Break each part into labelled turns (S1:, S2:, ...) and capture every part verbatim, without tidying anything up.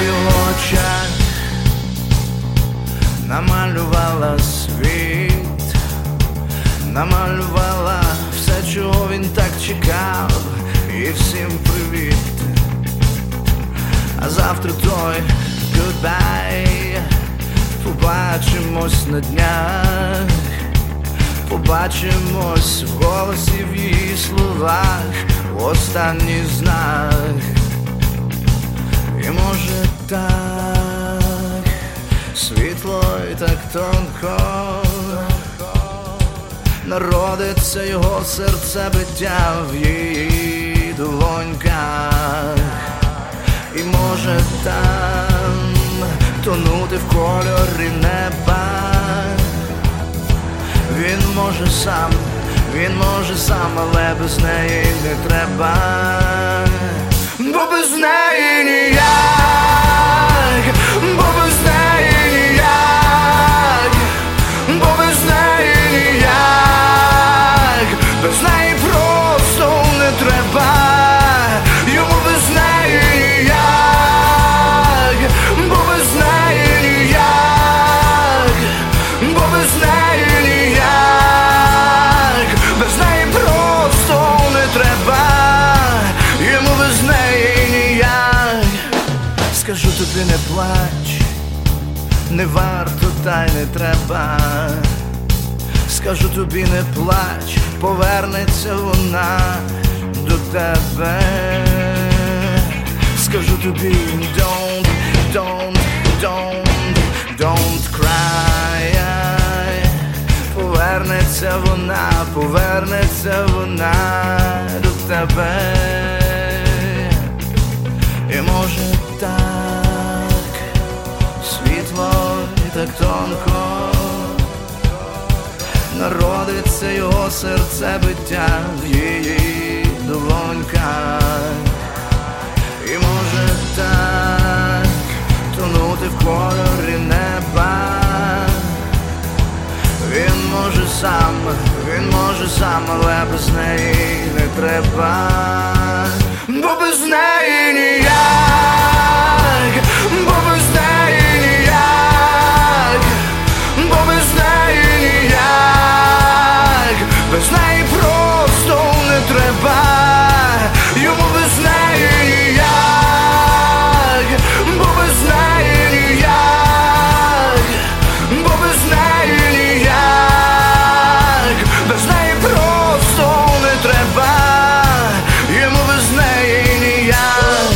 S1: в його очах намалювала світ, намалювала все, чого він так чекав, і всім привіт. А завтра той goodbye. Побачимось на днях, побачимось в голосі, в її словах, в останній знак. І може так світло і так тонко народиться його серцебиття в її долоньках. І може там тонути в кольорі неба. Він може сам, він може сам, але без неї не треба. Бо без неї ніяк, бо без неї ніяк, бо без неї ніяк, без неї просто не треба. Йому без неї ніяк, бо без неї ніяк, бо без неї ніяк, без неї просто не треба. Йому без неї ніяк. Скажу тобі, не плач, не варто, та й не треба. Скажу тобі, не плач, повернеться вона до тебе. Скажу тобі, don't, don't, don't, don't cry. Повернеться вона, повернеться вона до тебе. І може так світло і так тонко народиться його серцебиття в її долоньках. І може так тонути в кольорі неба. Він може сам, він може сам, але без неї не треба. Бо без неї ніяк, бо без неї ніяк, бо без неї ніяк, без неї просто не треба. Йому без неї ніяк, бо без неї ніяк, бо без неї ніяк, без неї просто не треба. Йому без неї ніяк.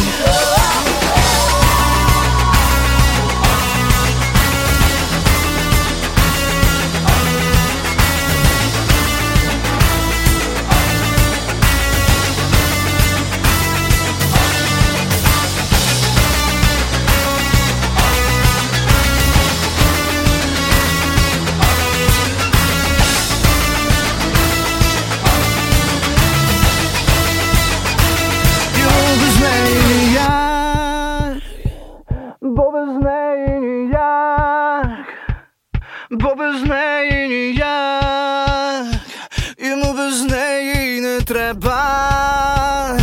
S1: Бо без неї ніяк, бо без неї ніяк, йому без неї не треба.